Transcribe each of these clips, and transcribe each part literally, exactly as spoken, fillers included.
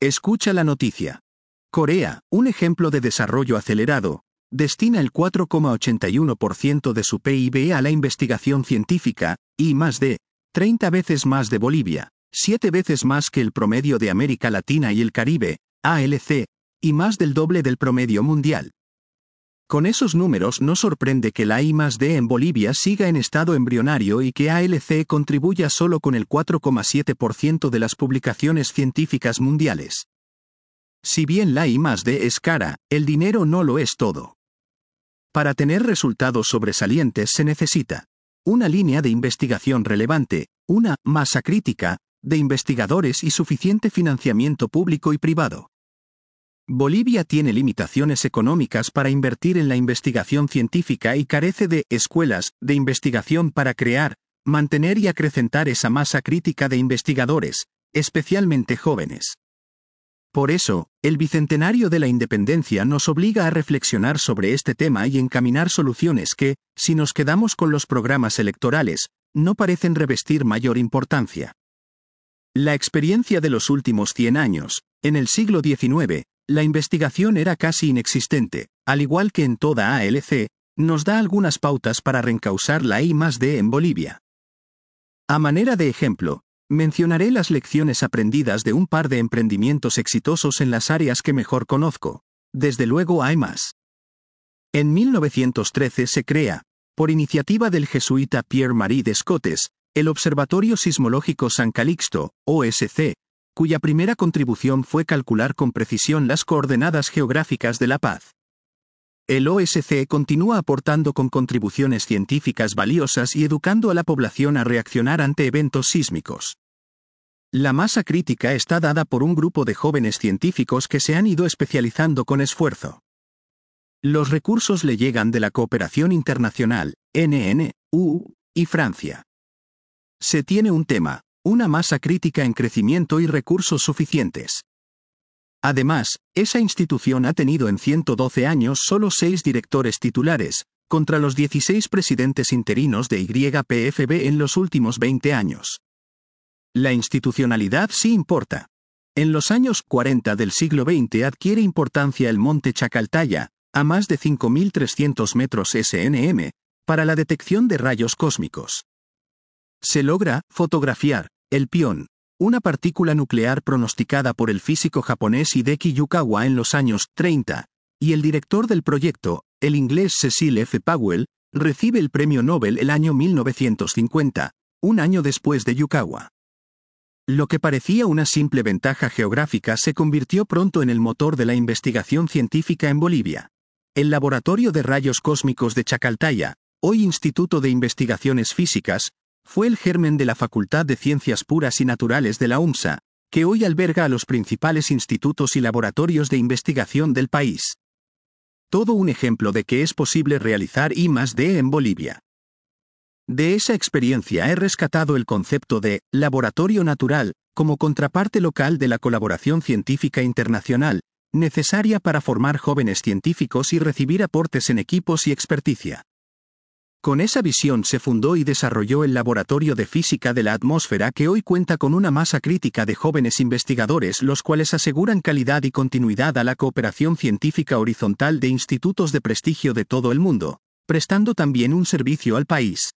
Escucha la noticia. Corea, un ejemplo de desarrollo acelerado, destina el cuatro coma ochenta y uno por ciento de su P I B a la investigación científica, y más de treinta veces más de Bolivia, siete veces más que el promedio de América Latina y el Caribe, A L C, y más del doble del promedio mundial. Con esos números no sorprende que la I más D en Bolivia siga en estado embrionario y que A L C contribuya solo con el cuatro coma siete por ciento de las publicaciones científicas mundiales. Si bien la I más D es cara, el dinero no lo es todo. Para tener resultados sobresalientes se necesita una línea de investigación relevante, una masa crítica de investigadores y suficiente financiamiento público y privado. Bolivia tiene limitaciones económicas para invertir en la investigación científica y carece de escuelas de investigación para crear, mantener y acrecentar esa masa crítica de investigadores, especialmente jóvenes. Por eso, el bicentenario de la independencia nos obliga a reflexionar sobre este tema y encaminar soluciones que, si nos quedamos con los programas electorales, no parecen revestir mayor importancia. La experiencia de los últimos cien años, en el siglo diecinueve, la investigación era casi inexistente, al igual que en toda A L C, nos da algunas pautas para reencauzar la I más D en Bolivia. A manera de ejemplo, mencionaré las lecciones aprendidas de un par de emprendimientos exitosos en las áreas que mejor conozco. Desde luego hay más. En mil novecientos trece se crea, por iniciativa del jesuita Pierre-Marie Descotes, el Observatorio Sismológico San Calixto, O S C, cuya primera contribución fue calcular con precisión las coordenadas geográficas de la paz. El O S C continúa aportando con contribuciones científicas valiosas y educando a la población a reaccionar ante eventos sísmicos. La masa crítica está dada por un grupo de jóvenes científicos que se han ido especializando con esfuerzo. Los recursos le llegan de la cooperación internacional, N N U, y Francia. Se tiene un tema, una masa crítica en crecimiento y recursos suficientes. Además, esa institución ha tenido en ciento doce años solo seis directores titulares, contra los dieciséis presidentes interinos de Y P F B en los últimos veinte años. La institucionalidad sí importa. En los años cuarenta del siglo veinte adquiere importancia el monte Chacaltaya, a más de cinco mil trescientos metros S N M, para la detección de rayos cósmicos. Se logra fotografiar el pión, una partícula nuclear pronosticada por el físico japonés Hideki Yukawa en los años treinta, y el director del proyecto, el inglés Cecil F. Powell, recibe el premio Nobel el año mil novecientos cincuenta, un año después de Yukawa. Lo que parecía una simple ventaja geográfica se convirtió pronto en el motor de la investigación científica en Bolivia. El Laboratorio de Rayos Cósmicos de Chacaltaya, hoy Instituto de Investigaciones Físicas, fue el germen de la Facultad de Ciencias Puras y Naturales de la U M S A, que hoy alberga a los principales institutos y laboratorios de investigación del país. Todo un ejemplo de que es posible realizar I más D en Bolivia. De esa experiencia he rescatado el concepto de laboratorio natural, como contraparte local de la colaboración científica internacional, necesaria para formar jóvenes científicos y recibir aportes en equipos y experticia. Con esa visión se fundó y desarrolló el Laboratorio de Física de la Atmósfera, que hoy cuenta con una masa crítica de jóvenes investigadores, los cuales aseguran calidad y continuidad a la cooperación científica horizontal de institutos de prestigio de todo el mundo, prestando también un servicio al país.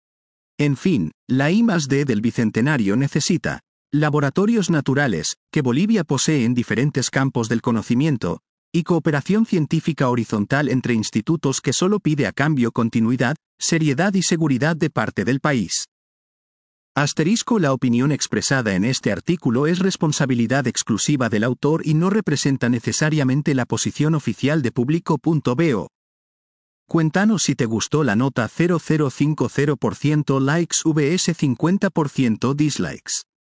En fin, la I más D del Bicentenario necesita laboratorios naturales, que Bolivia posee en diferentes campos del conocimiento, y cooperación científica horizontal entre institutos que solo pide a cambio continuidad, seriedad y seguridad de parte del país. Asterisco: la opinión expresada en este artículo es responsabilidad exclusiva del autor y no representa necesariamente la posición oficial de Público punto bo. Cuéntanos si te gustó la nota. Cero coma cincuenta por ciento likes vs cincuenta por ciento dislikes.